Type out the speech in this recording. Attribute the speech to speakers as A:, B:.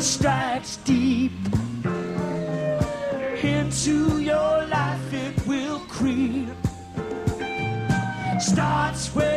A: strikes deep into your life, it will creep. Starts where